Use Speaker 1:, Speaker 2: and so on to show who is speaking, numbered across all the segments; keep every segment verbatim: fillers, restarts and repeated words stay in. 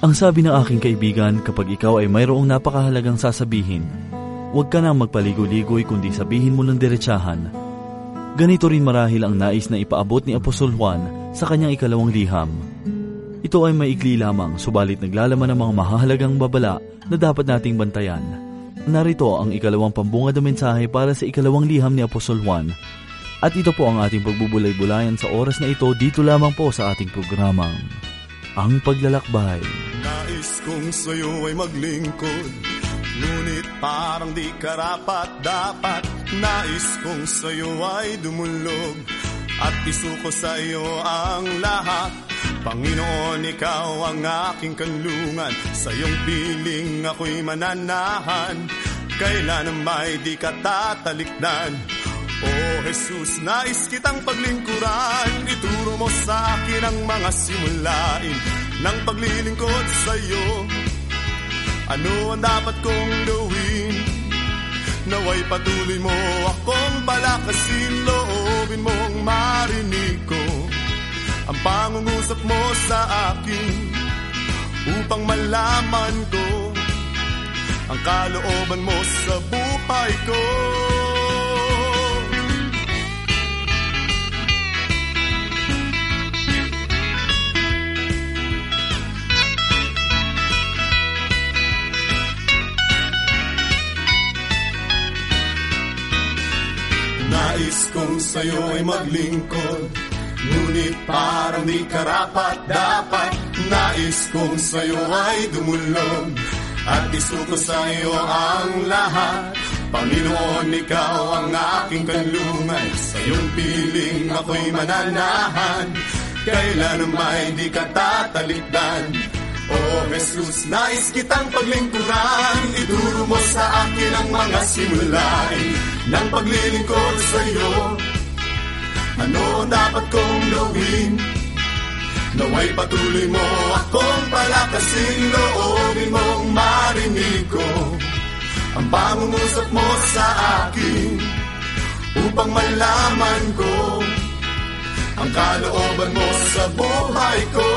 Speaker 1: Ang sabi ng aking kaibigan, kapag ikaw ay mayroong napakahalagang sasabihin, huwag ka nang magpaligoy-ligoy kundi sabihin mo ng diretsahan. Ganito rin marahil ang nais na ipaabot ni Apostol Juan sa kanyang ikalawang liham. Ito ay maikli lamang, subalit naglalaman ng mga mahahalagang babala na dapat nating bantayan. Narito ang ikalawang pambungad na mensahe para sa ikalawang liham ni Apostol Juan. At ito po ang ating pagbubulay-bulayan sa oras na ito dito lamang po sa ating programang Ang Paglalakbay.
Speaker 2: Nais kong sa'yo ay maglingkod, ngunit parang di karapat dapat. Nais kong sa'yo ay dumulog at isuko sa'yo ang lahat. Panginoon, ikaw ang aking kanlungan, sa iyong piling ako'y mananahan. Kailan may di ka tatalikdan. O Jesus, nais kitang paglingkuran. Ituro mo sa akin ang mga simulain ng paglilingkod sa iyo. Ano ang dapat kong gawin? Naway patuloy mo akong palakasin. Loobin mong marinig ko ang pangungusap mo sa akin, upang malaman ko ang kalooban mo sa buhay ko. Nais kong sa'yo ay maglingkod, ngunit parang di karapat dapat. Nais kong sa'yo ay dumulog at isuko sa'yo ang lahat. Panginoon, ikaw ang aking kanlungan, sa iyong piling ako'y mananahan. Kailan may di ka tatalikdan. O Jesus, nais kitang paglingkuran. Ituro mo sa akin ang mga simulain ng paglilingkod sa iyo. Ano ang dapat kong gawin? Naway patuloy mo akong palakasin. Loobin mong marinig ko ang pangungusap mo sa akin, upang malaman ko ang kalooban mo sa buhay ko.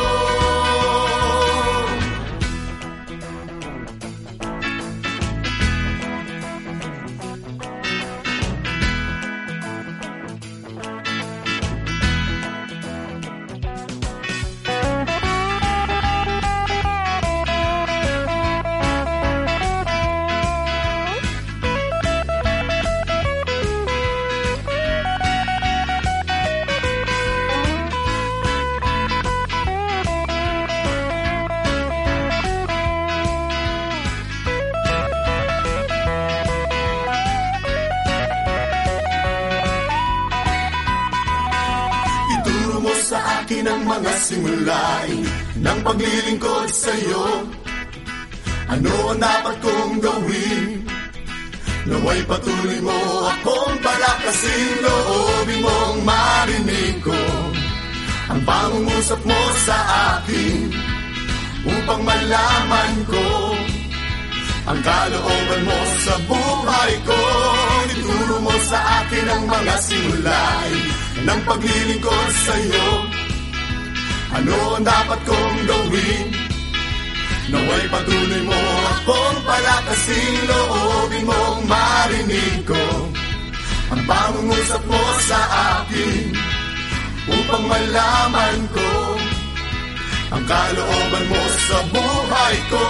Speaker 2: Ang mga simulain ng paglilingkod sa iyo. Ano ang dapat kong gawin? Naway patuloy mo akong palakasin. Loobin mong marinig ko ang pangungusap mo sa akin, upang malaman ko ang kalooban mo sa buhay ko. Ituro mo sa akin ang mga simulain ng paglilingkod sa iyo. Ano ang dapat kong gawin? Naway patuloy mo akong palakasin. Loobin mong marinig ko ang pangungusap mo sa akin, upang malaman ko ang kalooban mo sa buhay ko.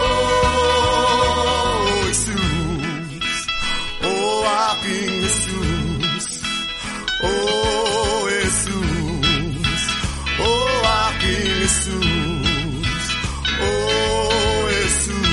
Speaker 2: Jesus, oh aking Jesus, oh Jesus, oh aking Jesus, oh Jesus.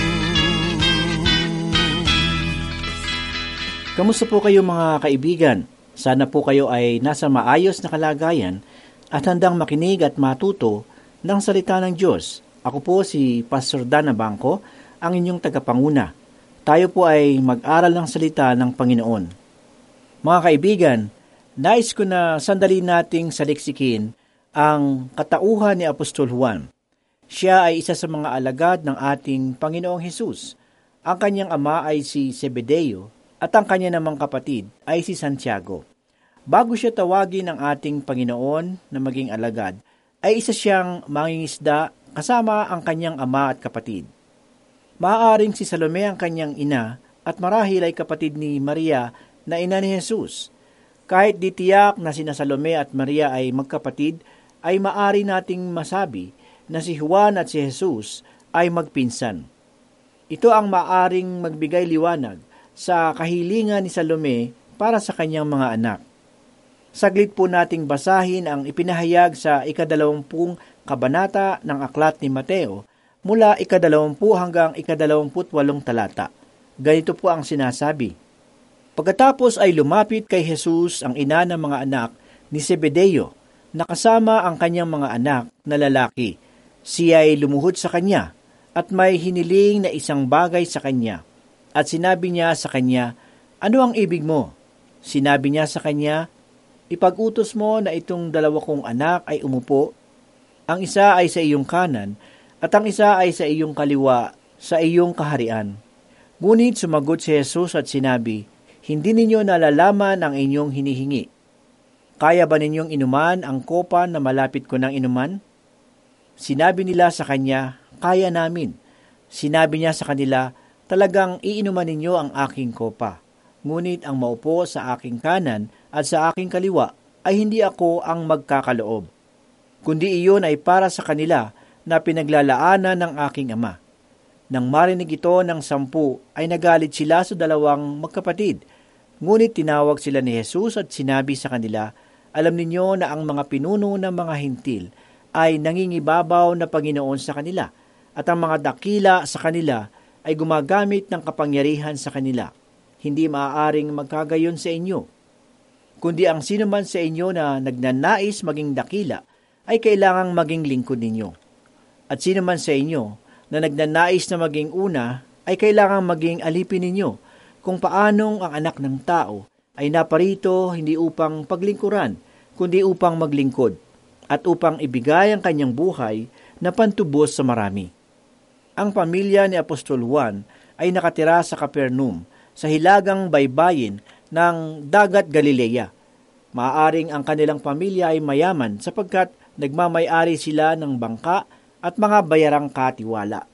Speaker 3: Kamusta po kayo mga kaibigan? Sana po kayo ay nasa maayos na kalagayan at handang makinig at matuto ng salita ng Diyos. Ako po si Pastor Dan Abangco, ang inyong tagapanguna. Tayo po ay mag-aral ng salita ng Panginoon. Mga kaibigan, nais ko na sandali nating saliksikin ang katauhan ni Apostol Juan. Siya ay isa sa mga alagad ng ating Panginoong Hesus. Ang kanyang ama ay si Zebedeo at ang kanya namang kapatid ay si Santiago. Bago siya tawagin ng ating Panginoon na maging alagad, ay isa siyang mangingisda kasama ang kanyang ama at kapatid. Maaaring si Salome ang kanyang ina at marahil ay kapatid ni Maria na ina ni Jesus. Kahit di tiyak na sina Salome at Maria ay magkapatid, ay maari nating masabi na si Juan at si Jesus ay magpinsan. Ito ang maaring magbigay liwanag sa kahilingan ni Salome para sa kanyang mga anak. Saglit po nating basahin ang ipinahayag sa ikadalawampung kabanata ng aklat ni Mateo mula ikadalawampu hanggang ikadalawamput walong talata. Ganito po ang sinasabi. Pagkatapos ay lumapit kay Jesus ang ina ng mga anak ni Zebedeo, na kasama ang kanyang mga anak na lalaki. Siya ay lumuhod sa kanya at may hiniling na isang bagay sa kanya. At sinabi niya sa kanya, "Ano ang ibig mo?" Sinabi niya sa kanya, "Ipag-utos mo na itong dalawa kong anak ay umupo. Ang isa ay sa iyong kanan at ang isa ay sa iyong kaliwa sa iyong kaharian." Ngunit sumagot si Jesus at sinabi, "Hindi ninyo nalalaman ang inyong hinihingi. Kaya ba ninyong inuman ang kopa na malapit ko ng inuman?" Sinabi nila sa kanya, "Kaya namin." Sinabi niya sa kanila, "Talagang iinuman ninyo ang aking kopa. Ngunit ang maupo sa aking kanan at sa aking kaliwa ay hindi ako ang magkakaloob, kundi iyon ay para sa kanila na pinaglalaanan ng aking ama." Nang marinig ito ng sampu, ay nagalit sila sa dalawang magkapatid. Ngunit tinawag sila ni Jesus at sinabi sa kanila, "Alam ninyo na ang mga pinuno ng mga hintil ay nangingibabaw na Panginoon sa kanila, at ang mga dakila sa kanila ay gumagamit ng kapangyarihan sa kanila. Hindi maaaring magkagayon sa inyo. Kundi ang sino man sa inyo na nagnanais maging dakila ay kailangang maging lingkod ninyo. At sino man sa inyo na nagnanais na maging una ay kailangang maging alipin ninyo, kung paanong ang anak ng tao ay naparito hindi upang paglingkuran, kundi upang maglingkod, at upang ibigay ang kanyang buhay na pantubos sa marami." Ang pamilya ni Apostol Juan ay nakatira sa Capernaum, sa hilagang baybayin ng dagat Galilea. Maaaring ang kanilang pamilya ay mayaman sapagkat nagmamay-ari sila ng bangka at mga bayarang katiwala.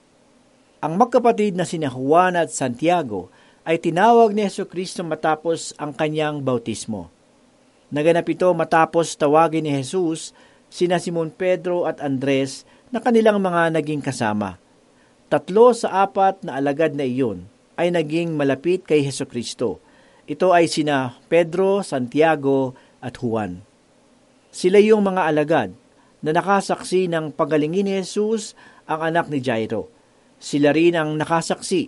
Speaker 3: Ang magkapatid na sina Juan at Santiago ay tinawag ni Jesucristo matapos ang kanyang bautismo. Naganap ito matapos tawagin ni Jesus sina Simon Pedro at Andres na kanilang mga naging kasama. Tatlo sa apat na alagad na iyon ay naging malapit kay Jesucristo. Ito ay sina Pedro, Santiago at Juan. Sila yung mga alagad na nakasaksi ng pagalingin ni Jesus ang anak ni Jairo. Sila rin ang nakasaksi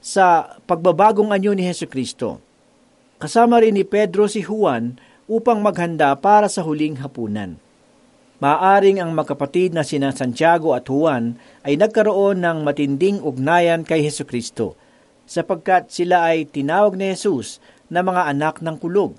Speaker 3: sa pagbabagong anyo ni Jesucristo. Kasama rin ni Pedro si Juan upang maghanda para sa huling hapunan. Maaring ang magkapatid na sina Santiago at Juan ay nagkaroon ng matinding ugnayan kay Jesucristo, sapagkat sila ay tinawag ni Jesus na mga anak ng kulog.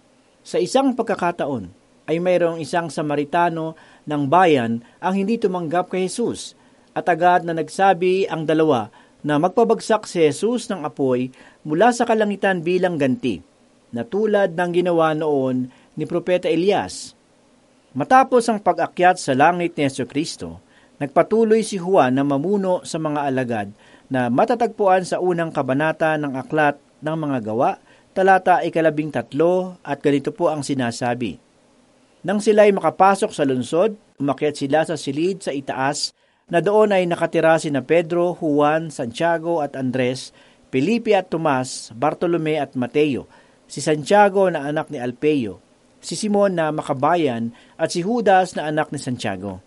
Speaker 3: Sa isang pagkakataon ay mayroong isang Samaritano ng bayan ang hindi tumanggap kay Jesus, at agad na nagsabi ang dalawa na magpabagsak si Jesus ng apoy mula sa kalangitan bilang ganti, na tulad ng ginawa noon ni Propeta Elias. Matapos ang pag-akyat sa langit ni Jesucristo, nagpatuloy si Juan na mamuno sa mga alagad na matatagpuan sa unang kabanata ng Aklat ng Mga Gawa, talata ikalabing tatlo, at ganito po ang sinasabi. Nang sila'y makapasok sa lungsod, umakyat sila sa silid sa itaas, na doon ay nakatira sina Pedro, Juan, Santiago at Andres, Felipe at Tomas, Bartolome at Mateo, si Santiago na anak ni Alpeo, si Simon na makabayan at si Judas na anak ni Santiago.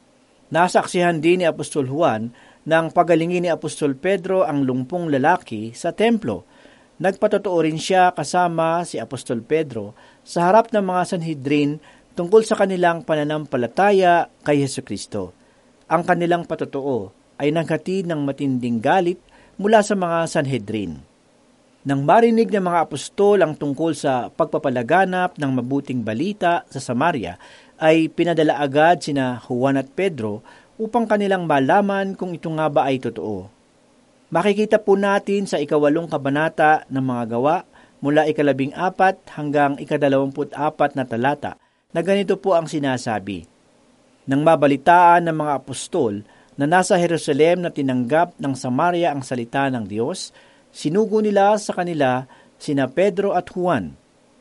Speaker 3: Nasaksihan din ni Apostol Juan nang pagalingin ni Apostol Pedro ang lumpong lalaki sa templo. Nagpatotoo rin siya kasama si Apostol Pedro sa harap ng mga Sanhedrin tungkol sa kanilang pananampalataya kay Jesucristo. Ang kanilang patotoo ay naghatid ng matinding galit mula sa mga Sanhedrin. Nang marinig ng mga apostol ang tungkol sa pagpapalaganap ng mabuting balita sa Samaria, ay pinadala agad sina Juan at Pedro upang kanilang malaman kung ito nga ba ay totoo. Makikita po natin sa ikawalong kabanata ng Mga Gawa mula ikalabing apat hanggang ikadalawamput apat na talata na ganito po ang sinasabi. Nang mabalitaan ng mga apostol na nasa Jerusalem na tinanggap ng Samaria ang salita ng Diyos, sinugo nila sa kanila sina Pedro at Juan.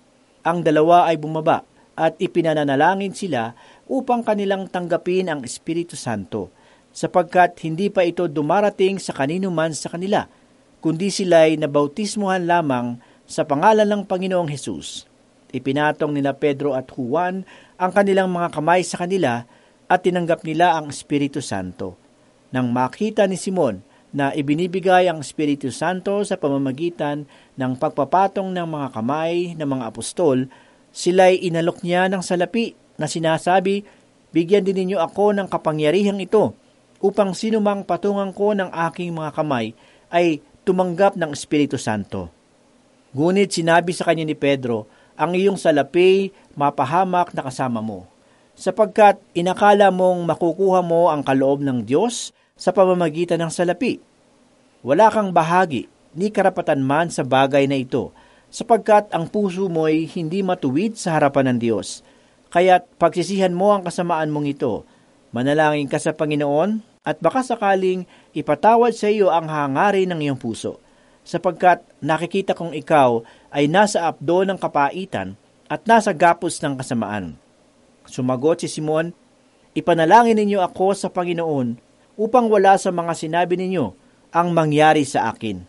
Speaker 3: Ang dalawa ay bumaba at ipinananalangin sila upang kanilang tanggapin ang Espiritu Santo, sapagkat hindi pa ito dumarating sa kanino man sa kanila, kundi sila'y nabautismuhan lamang sa pangalan ng Panginoong Hesus. Ipinatong nila Pedro at Juan ang kanilang mga kamay sa kanila at tinanggap nila ang Espiritu Santo. Nang makita ni Simon na ibinibigay ang Espiritu Santo sa pamamagitan ng pagpapatong ng mga kamay ng mga apostol, sila'y inalok niya ng salapi na sinasabi, "Bigyan din ninyo ako ng kapangyarihang ito, upang sinumang patungan ko ng aking mga kamay ay tumanggap ng Espiritu Santo." Ngunit sinabi sa kanya ni Pedro, "Ang iyong salapi mapahamak na kasama mo, sapagkat inakala mong makukuha mo ang kaloob ng Diyos sa pamamagitan ng salapi. Wala kang bahagi ni karapatan man sa bagay na ito, sapagkat ang puso mo'y hindi matuwid sa harapan ng Diyos. Kaya't pagsisihan mo ang kasamaan mong ito. Manalangin ka sa Panginoon at baka sakaling ipatawad sa iyo ang hangarin ng iyong puso, sapagkat nakikita kong ikaw ay nasa apdo ng kapaitan at nasa gapos ng kasamaan." Sumagot si Simon, "Ipanalangin ninyo ako sa Panginoon upang wala sa mga sinabi ninyo ang mangyari sa akin."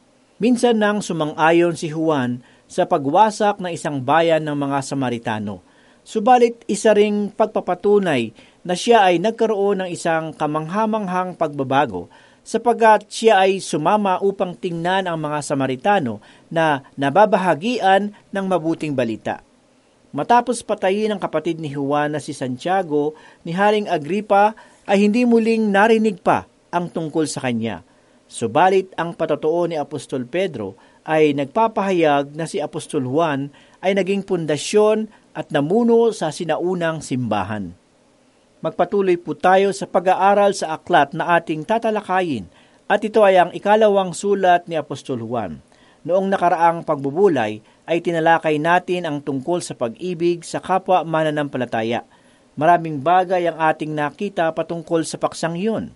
Speaker 3: Minsan nang sumang-ayon si Juan sa pagwasak ng isang bayan ng mga Samaritano, subalit isa ring pagpapatunay na siya ay nagkaroon ng isang kamanghamanghang pagbabago, sapagkat siya ay sumama upang tingnan ang mga Samaritano na nababahagian ng mabuting balita. Matapos patayin ang kapatid ni Juan na si Santiago, ni Haring Agripa ay hindi muling narinig pa ang tungkol sa kanya. Subalit ang patotoo ni Apostol Pedro ay nagpapahayag na si Apostol Juan ay naging pundasyon at namuno sa sinaunang simbahan. Magpatuloy po tayo sa pag-aaral sa aklat na ating tatalakayin, at ito ay ang ikalawang sulat ni Apostol Juan. Noong nakaraang pagbubulay ay tinalakay natin ang tungkol sa pag-ibig sa kapwa mananampalataya. Maraming bagay ang ating nakita patungkol sa paksang iyon.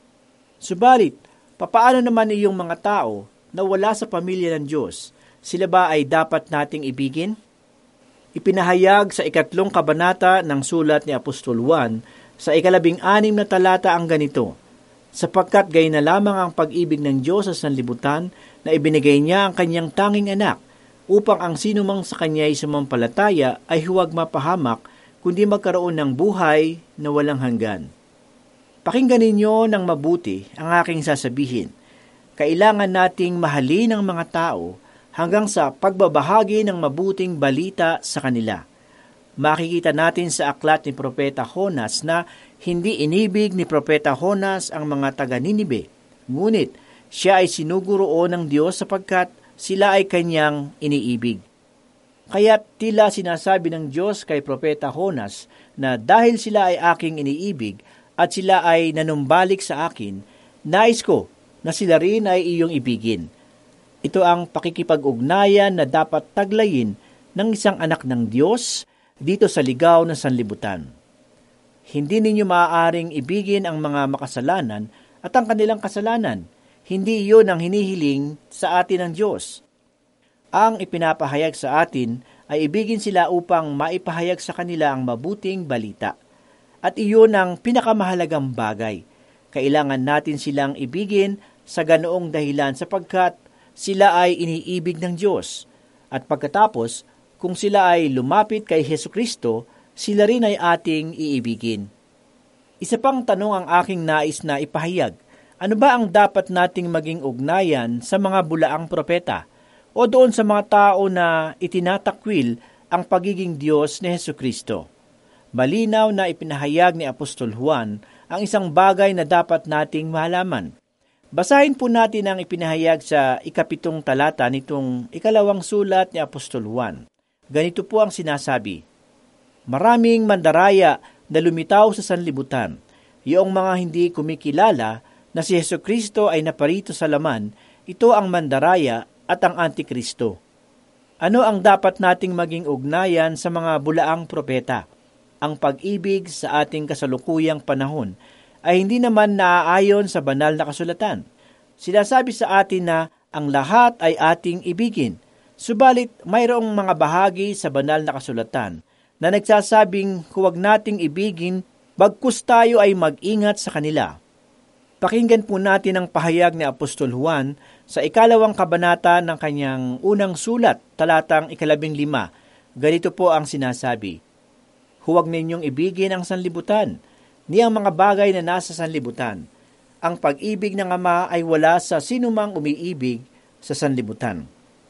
Speaker 3: Subalit, papaano naman iyong mga tao na wala sa pamilya ng Diyos? Sila ba ay dapat nating ibigin? Ipinahayag sa ikatlong kabanata ng sulat ni Apostol Juan sa ikalabing anim na talata ang ganito, "Sapagkat gayon na lamang ang pag-ibig ng Diyos sa sanlibutan na ibinigay niya ang kanyang tanging anak, upang ang sinumang sa kanya ay sumampalataya ay huwag mapahamak, kundi magkaroon ng buhay na walang hanggan." Pakinggan ninyo ng mabuti ang aking sasabihin. Kailangan nating mahalin ang mga tao hanggang sa pagbabahagi ng mabuting balita sa kanila. Makikita natin sa aklat ni Propeta Jonas na hindi inibig ni Propeta Jonas ang mga taga-Ninibe, ngunit siya ay sinuguro ng Diyos sapagkat sila ay kanyang iniibig. Kaya tila sinasabi ng Diyos kay Propeta Jonas na dahil sila ay aking iniibig at sila ay nanumbalik sa akin, nais ko na sila rin ay iyong ibigin. Ito ang pakikipag-ugnayan na dapat taglayin ng isang anak ng Diyos dito sa ligaw na sanlibutan. Hindi ninyo maaaring ibigin ang mga makasalanan at ang kanilang kasalanan. Hindi iyon ang hinihiling sa atin ng Diyos. Ang ipinapahayag sa atin ay ibigin sila upang maipahayag sa kanila ang mabuting balita. At iyon ang pinakamahalagang bagay. Kailangan natin silang ibigin sa ganoong dahilan sapagkat sila ay iniibig ng Diyos. At pagkatapos, kung sila ay lumapit kay Hesukristo, sila rin ay ating iibigin. Isa pang tanong ang aking nais na ipahayag. Ano ba ang dapat nating maging ugnayan sa mga bulaang propeta o doon sa mga tao na itinatakwil ang pagiging Diyos ni Hesukristo? Malinaw na ipinahayag ni Apostol Juan ang isang bagay na dapat nating malaman. Basahin po natin ang ipinahayag sa ikapitong talata nitong ikalawang sulat ni Apostol Juan. Ganito po ang sinasabi, "Maraming mandaraya na lumitaw sa sanlibutan, iyong mga hindi kumikilala na si Hesukristo ay naparito sa laman, ito ang mandaraya at ang Antikristo." Ano ang dapat nating maging ugnayan sa mga bulaang propeta? Ang pag-ibig sa ating kasalukuyang panahon ay hindi naman naaayon sa banal na kasulatan. Sinasabi sa atin na ang lahat ay ating ibigin, subalit mayroong mga bahagi sa banal na kasulatan na nagsasabing huwag nating ibigin bagkus tayo ay mag-ingat sa kanila. Pakinggan po natin ang pahayag ni Apostol Juan sa ikalawang kabanata ng kanyang unang sulat, talatang ikalabing lima. Ganito po ang sinasabi, huwag ninyong ibigin ang sanlibutan, ni ang mga bagay na nasa sanlibutan. Ang pag-ibig ng Ama ay wala sa sinumang umiibig sa sanlibutan.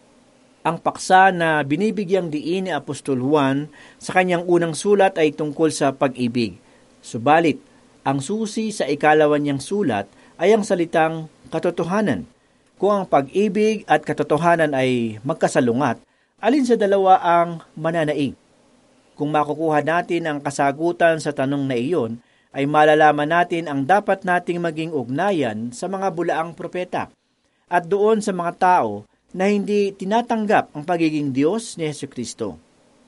Speaker 3: Ang paksa na binibigyang diin ni Apostol Juan sa kanyang unang sulat ay tungkol sa pag-ibig. Subalit, ang susi sa ikalawan niyang sulat ay ang salitang katotohanan. Kung ang pag-ibig at katotohanan ay magkasalungat, alin sa dalawa ang mananaig? Kung makukuha natin ang kasagutan sa tanong na iyon, ay malalaman natin ang dapat nating maging ugnayan sa mga bulaang propeta at doon sa mga tao na hindi tinatanggap ang pagiging Diyos ni Jesucristo.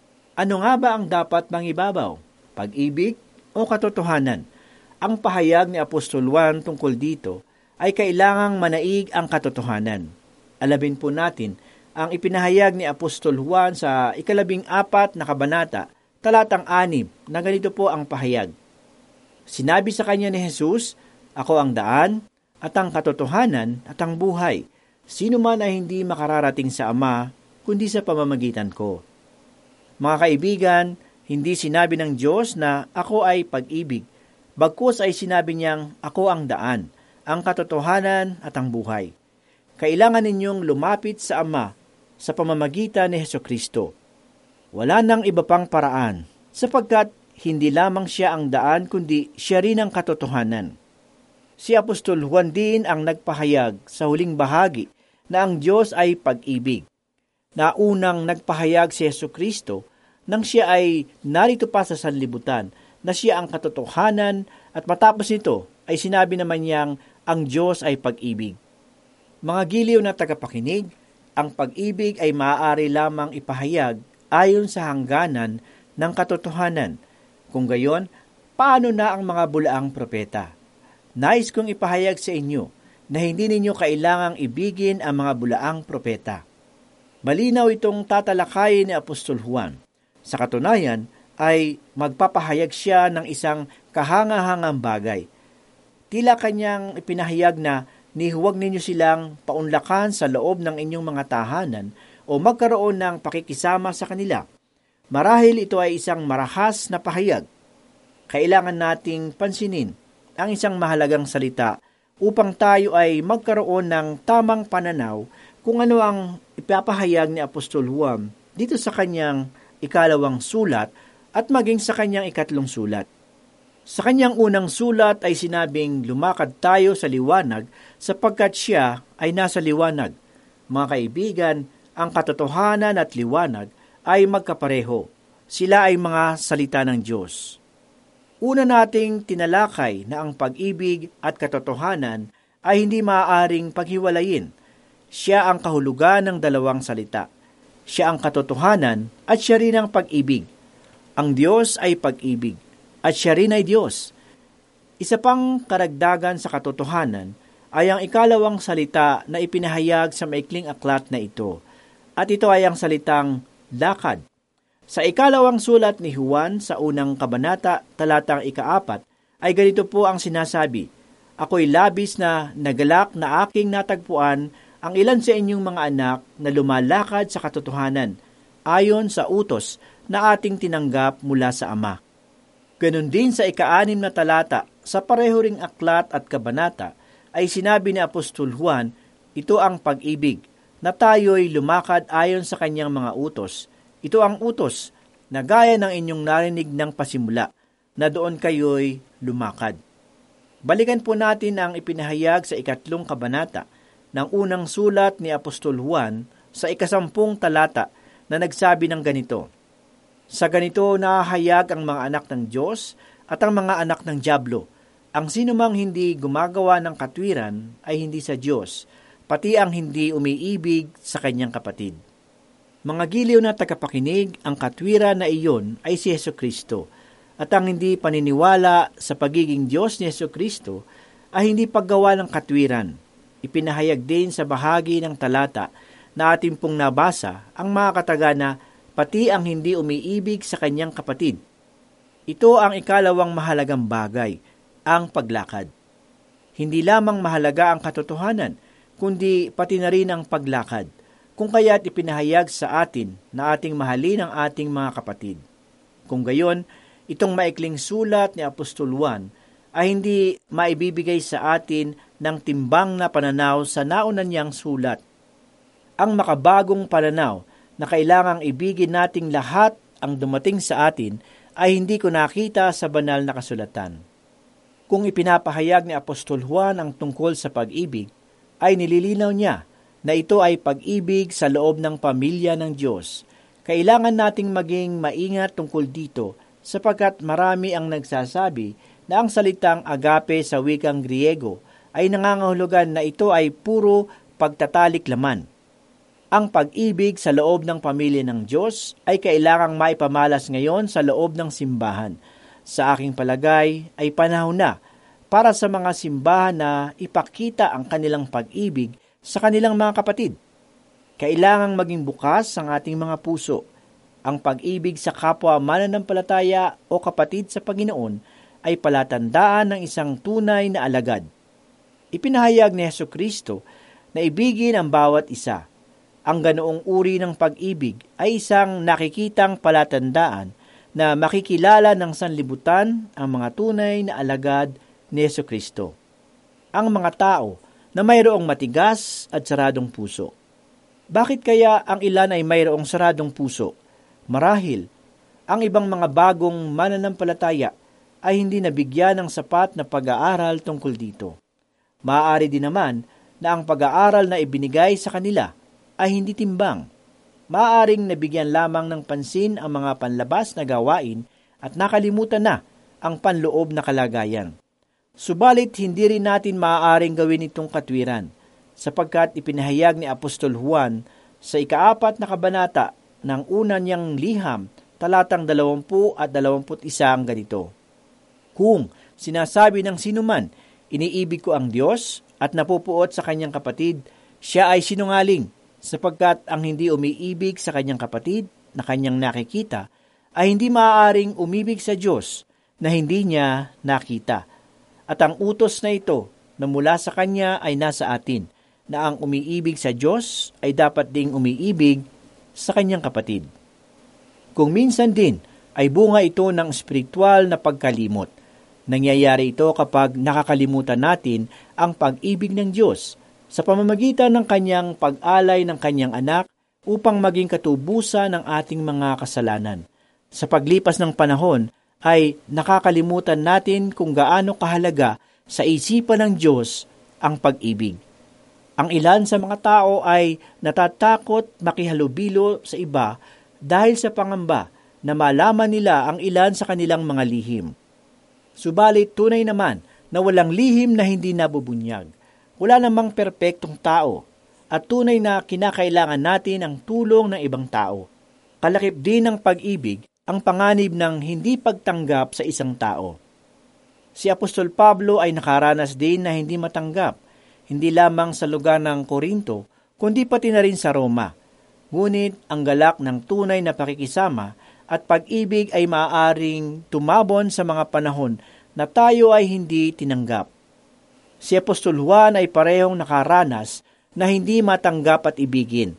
Speaker 3: Ano nga ba ang dapat mangibabaw? Pag-ibig o katotohanan? Ang pahayag ni Apostol Juan tungkol dito ay kailangang manaig ang katotohanan. Alamin po natin ang ipinahayag ni Apostol Juan sa ikalabing apat na kabanata, talatang anim, na ganito po ang pahayag. Sinabi sa kanya ni Jesus, ako ang daan, at ang katotohanan, at ang buhay. Sino man ay hindi makararating sa Ama, kundi sa pamamagitan ko. Mga kaibigan, hindi sinabi ng Diyos na ako ay pag-ibig. Bagkus ay sinabi niyang ako ang daan, ang katotohanan at ang buhay. Kailangan ninyong lumapit sa Ama sa pamamagitan ni Jesucristo. Wala nang iba pang paraan, sapagkat hindi lamang siya ang daan, kundi siya rin ang katotohanan. Si Apostol Juan din ang nagpahayag sa huling bahagi na ang Diyos ay pag-ibig. Na unang nagpahayag si Jesucristo nang siya ay narito pa sa sanlibutan, na siya ang katotohanan, at matapos nito ay sinabi naman niyang ang Diyos ay pag-ibig. Mga giliw na tagapakinig, ang pag-ibig ay maaari lamang ipahayag ayon sa hangganan ng katotohanan. Kung gayon, paano na ang mga bulaang propeta? Nais kong ipahayag sa inyo na hindi ninyo kailangang ibigin ang mga bulaang propeta. Malinaw itong tatalakayin ni Apostol Juan. Sa katunayan, ay magpapahayag siya ng isang kahangahangang bagay. Tila kanyang ipinahayag na ni huwag ninyo silang paunlakan sa loob ng inyong mga tahanan o magkaroon ng pakikisama sa kanila. Marahil ito ay isang marahas na pahayag. Kailangan nating pansinin ang isang mahalagang salita upang tayo ay magkaroon ng tamang pananaw kung ano ang ipapahayag ni Apostol Juan dito sa kanyang ikalawang sulat at maging sa kanyang ikatlong sulat. Sa kanyang unang sulat ay sinabing lumakad tayo sa liwanag sapagkat siya ay nasa liwanag. Mga kaibigan, ang katotohanan at liwanag ay magkapareho. Sila ay mga salita ng Diyos. Una nating tinalakay na ang pag-ibig at katotohanan ay hindi maaaring paghiwalayin. Siya ang kahulugan ng dalawang salita. Siya ang katotohanan at siya rin ang pag-ibig. Ang Diyos ay pag-ibig at siya rin ay Diyos. Isa pang karagdagan sa katotohanan ay ang ikalawang salita na ipinahayag sa maikling aklat na ito. At ito ay ang salitang lakad. Sa ikalawang sulat ni Juan sa unang kabanata, talatang ikaapat, ay ganito po ang sinasabi, ako'y labis na nagalak na aking natagpuan ang ilan sa inyong mga anak na lumalakad sa katotohanan, ayon sa utos na ating tinanggap mula sa Ama. Ganon din sa ikaanim na talata, sa pareho ring aklat at kabanata, ay sinabi ni Apostol Juan, ito ang pag-ibig, na tayo'y lumakad ayon sa kanyang mga utos. Ito ang utos na gaya ng inyong narinig ng pasimula, na doon kayo'y lumakad. Balikan po natin ang ipinahayag sa ikatlong kabanata ng unang sulat ni Apostol Juan sa ikasampung talata na nagsabi ng ganito, sa ganito nahahayag ang mga anak ng Diyos at ang mga anak ng dyablo. Ang sinumang hindi gumagawa ng katwiran ay hindi sa Diyos, pati ang hindi umiibig sa kanyang kapatid. Mga giliw na tagapakinig, ang katwiran na iyon ay si Jesucristo. At ang hindi paniniwala sa pagiging Diyos ni Jesucristo ay hindi paggawa ng katwiran. Ipinahayag din sa bahagi ng talata na ating pong nabasa ang mga katagana pati ang hindi umiibig sa kanyang kapatid. Ito ang ikalawang mahalagang bagay, ang paglakad. Hindi lamang mahalaga ang katotohanan, kundi pati na rin ang paglakad, kung kaya't ipinahayag sa atin na ating mahalin ang ating mga kapatid. Kung gayon, itong maikling sulat ni Apostol Juan ay hindi maibibigay sa atin ng timbang na pananaw sa nauna niyang sulat. Ang makabagong pananaw na kailangang ibigin nating lahat ang dumating sa atin ay hindi ko nakita sa banal na kasulatan. Kung ipinapahayag ni Apostol Juan ang tungkol sa pag-ibig, ay nililinaw niya na ito ay pag-ibig sa loob ng pamilya ng Diyos. Kailangan nating maging maingat tungkol dito sapagkat marami ang nagsasabi na ang salitang agape sa wikang Griego ay nangangahulugan na ito ay puro pagtatalik laman. Ang pag-ibig sa loob ng pamilya ng Diyos ay kailangang maipamalas ngayon sa loob ng simbahan. Sa aking palagay ay panahon na para sa mga simbahan na ipakita ang kanilang pag-ibig sa kanilang mga kapatid. Kailangang maging bukas ang ating mga puso. Ang pag-ibig sa kapwa mananampalataya o kapatid sa Panginoon ay palatandaan ng isang tunay na alagad. Ipinahayag ni Jesucristo na ibigin ang bawat isa. Ang ganoong uri ng pag-ibig ay isang nakikitang palatandaan na makikilala ng sanlibutan ang mga tunay na alagad ni Jesucristo. Ang mga tao na mayroong matigas at saradong puso. Bakit kaya ang ilan ay mayroong saradong puso? Marahil, ang ibang mga bagong mananampalataya ay hindi nabigyan ng sapat na pag-aaral tungkol dito. Maaari din naman na ang pag-aaral na ibinigay sa kanila ay hindi timbang. Maaaring nabigyan lamang ng pansin ang mga panlabas na gawain at nakalimutan na ang panloob na kalagayan. Subalit hindi rin natin maaaring gawin itong katwiran, sapagkat ipinahayag ni Apostol Juan sa ikaapat na kabanata ng una niyang liham, talatang dalawampu at dalawamput isa ang ganito. Kung sinasabi ng sinuman, iniibig ko ang Diyos at napupuot sa kanyang kapatid, siya ay sinungaling, sapagkat ang hindi umiibig sa kanyang kapatid na kanyang nakikita ay hindi maaaring umibig sa Diyos na hindi niya nakita. At ang utos na ito na mula sa kanya ay nasa atin, na ang umiibig sa Diyos ay dapat ding umiibig sa kanyang kapatid. Kung minsan din ay bunga ito ng espiritual na pagkalimot. Nangyayari ito kapag nakakalimutan natin ang pag-ibig ng Diyos sa pamamagitan ng kanyang pag-alay ng kanyang anak upang maging katubusan ng ating mga kasalanan. Sa paglipas ng panahon ay nakakalimutan natin kung gaano kahalaga sa isipan ng Diyos ang pag-ibig. Ang ilan sa mga tao ay natatakot makihalubilo sa iba dahil sa pangamba na malaman nila ang ilan sa kanilang mga lihim. Subalit tunay naman na walang lihim na hindi nabubunyag. Wala namang perpektong tao at tunay na kinakailangan natin ang tulong ng ibang tao. Kalakip din ng pag-ibig ang panganib ng hindi pagtanggap sa isang tao. Si Apostol Pablo ay nakaranas din na hindi matanggap, hindi lamang sa lugar ng Korinto, kundi pati na rin sa Roma. Ngunit ang galak ng tunay na pakikisama at pag-ibig ay maaaring tumabon sa mga panahon na tayo ay hindi tinanggap. Si Apostol Juan ay parehong nakaranas na hindi matanggap at ibigin.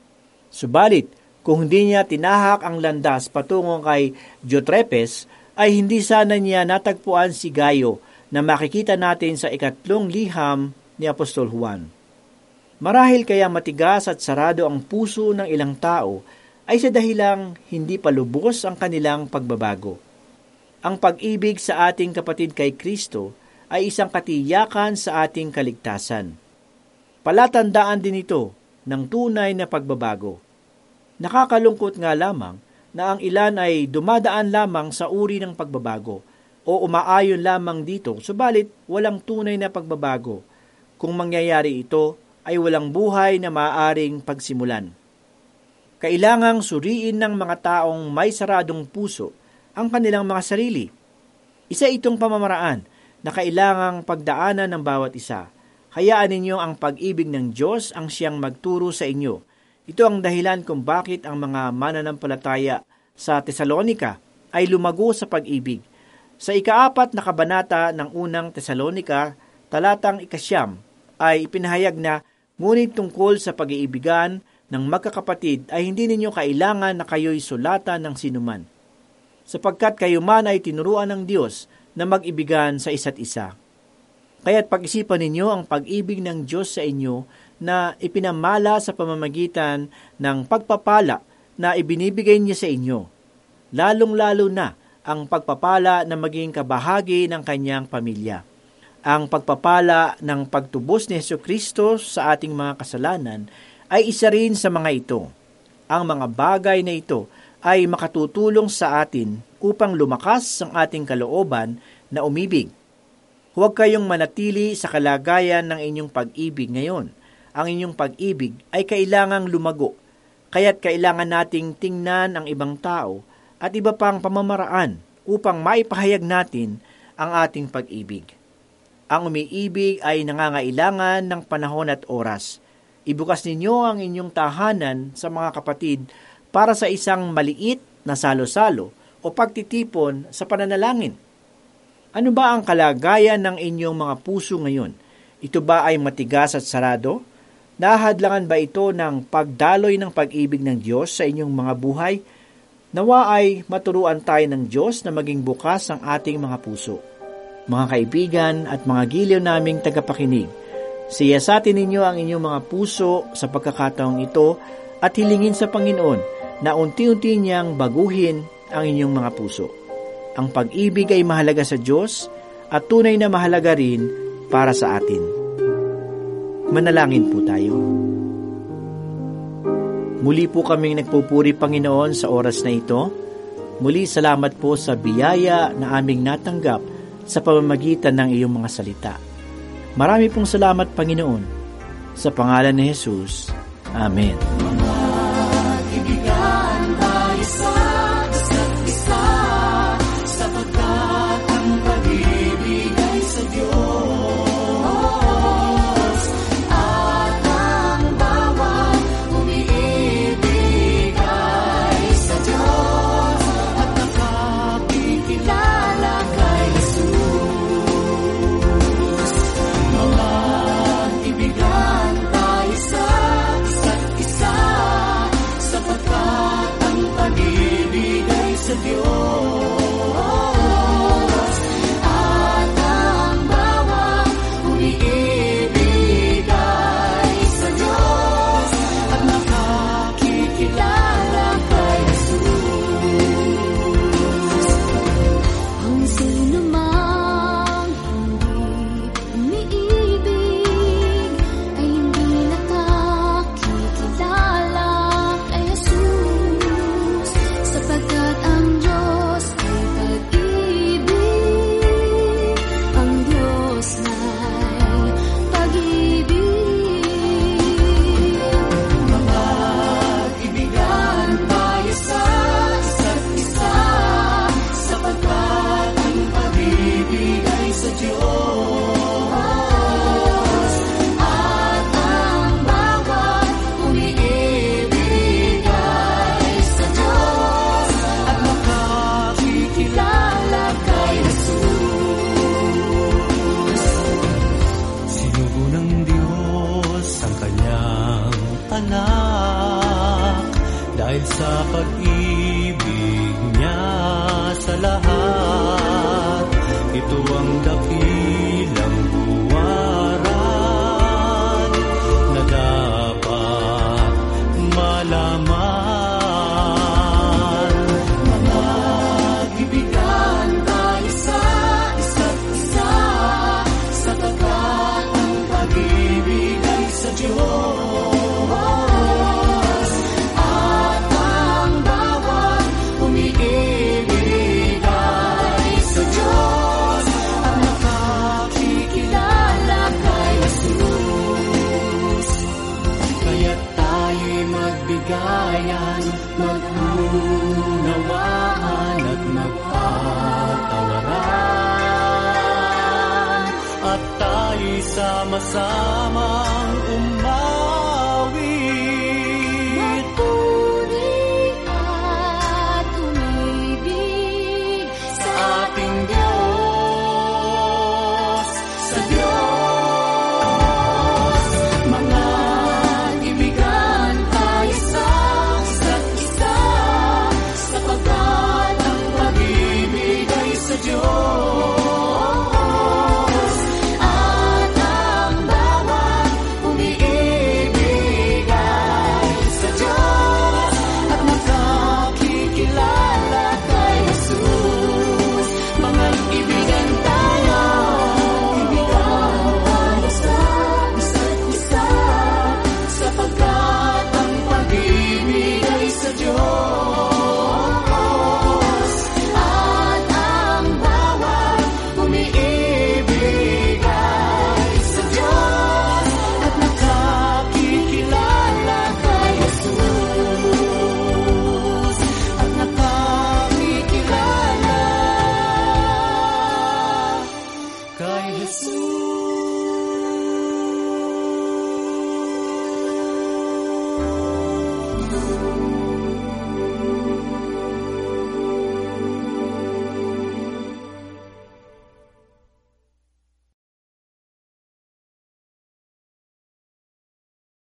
Speaker 3: Subalit, kung hindi niya tinahak ang landas patungo kay Diotrepes, ay hindi sana niya natagpuan si Gayo na makikita natin sa ikatlong liham ni Apostol Juan. Marahil kaya matigas at sarado ang puso ng ilang tao ay sa dahilang hindi pa lubos ang kanilang pagbabago. Ang pag-ibig sa ating kapatid kay Kristo ay isang katiyakan sa ating kaligtasan. Palatandaan din ito ng tunay na pagbabago. Nakakalungkot nga lamang na ang ilan ay dumadaan lamang sa uri ng pagbabago o umaayon lamang dito, subalit walang tunay na pagbabago. Kung mangyayari ito, ay walang buhay na maaaring pagsimulan. Kailangang suriin ng mga taong may saradong puso ang kanilang mga sarili. Isa itong pamamaraan na kailangang pagdaanan ng bawat isa. Hayaan ninyo ang pag-ibig ng Diyos ang siyang magturo sa inyo. Ito ang dahilan kung bakit ang mga mananampalataya sa Tesalonika ay lumago sa pag-ibig. Sa ikaapat na kabanata ng unang Tesalonika, talatang ikasyam, ay pinahayag na, ngunit tungkol sa pag-iibigan ng magkakapatid ay hindi ninyo kailangan na kayo'y sulatan ng sinuman, sapagkat kayo man ay tinuruan ng Diyos na mag-ibigan sa isa't isa. Kaya't pag-isipan ninyo ang pag-ibig ng Diyos sa inyo na ipinamala sa pamamagitan ng pagpapala na ibinibigay niya sa inyo, lalong-lalo na ang pagpapala na maging kabahagi ng kanyang pamilya. Ang pagpapala ng pagtubos ni Jesucristo sa ating mga kasalanan ay isa rin sa mga ito. Ang mga bagay na ito ay makatutulong sa atin upang lumakas ang ating kalooban na umibig. Huwag kayong manatili sa kalagayan ng inyong pag-ibig ngayon. Ang inyong pag-ibig ay kailangang lumago, kaya't kailangan nating tingnan ang ibang tao at iba pang pamamaraan upang maipahayag natin ang ating pag-ibig. Ang umiibig ay nangangailangan ng panahon at oras. Ibukas ninyo ang inyong tahanan sa mga kapatid para sa isang maliit na salo-salo o pagtitipon sa pananalangin. Ano ba ang kalagayan ng inyong mga puso ngayon? Ito ba ay matigas at sarado? Nahadlangan ba ito ng pagdaloy ng pag-ibig ng Diyos sa inyong mga buhay? Nawa ay maturuan tayo ng Diyos na maging bukas ang ating mga puso. Mga kaibigan at mga giliw naming tagapakinig, siyasatin ninyo ang inyong mga puso sa pagkakataong ito at hilingin sa Panginoon na unti-unti niyang baguhin ang inyong mga puso. Ang pag-ibig ay mahalaga sa Diyos at tunay na mahalaga rin para sa atin. Manalangin po tayo. Muli po kaming nagpupuri, Panginoon, sa oras na ito. Muli salamat po sa biyaya na aming natanggap sa pamamagitan ng iyong mga salita. Marami pong salamat, Panginoon. Sa pangalan ni Jesus. Amen.
Speaker 4: Dahil sa pag-ibig niya sa lahat, ito ang dakilang buwaran na dapat malaman. Mga kaibigan, tayo sa isa't isa, sapagkat ang pag-ibig ay sa Diyos. At ang bawat umiibig mapatawaran, at tayo sama-samang umawit.
Speaker 5: Magpuri at umibig
Speaker 4: Sa ating Diyos, sa Diyos. Mga kaibigan, tayo sa isa't isa, sapagkat ang pag-ibig ay sa Diyos. At ang bawat umiibig ay sa Diyos, at nakakikilala kay Jesus. Mga kaibigan tayo, kaibigan tayo sa isa't isa, sapagkat ang pag-ibig ay sa Diyos. At ang bawat umiibig ay sa Diyos, at nakakikilala kay Jesus. At nakakikilala kay Jesus.